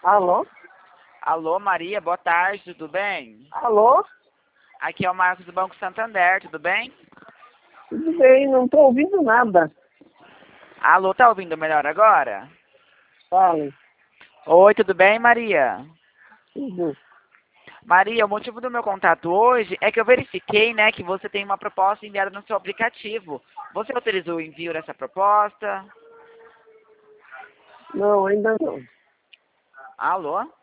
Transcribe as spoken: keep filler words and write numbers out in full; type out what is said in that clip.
Alô? Alô, Maria, boa tarde, tudo bem? Alô? Aqui é o Marcos do Banco Santander, tudo bem? Tudo bem, não estou ouvindo nada. Alô, tá ouvindo melhor agora? Fale. Oi, tudo bem, Maria? Tudo. Maria, o motivo do meu contato hoje é que eu verifiquei, né, que você tem uma proposta enviada no seu aplicativo. Você autorizou o envio dessa proposta? Não, ainda não. Alô?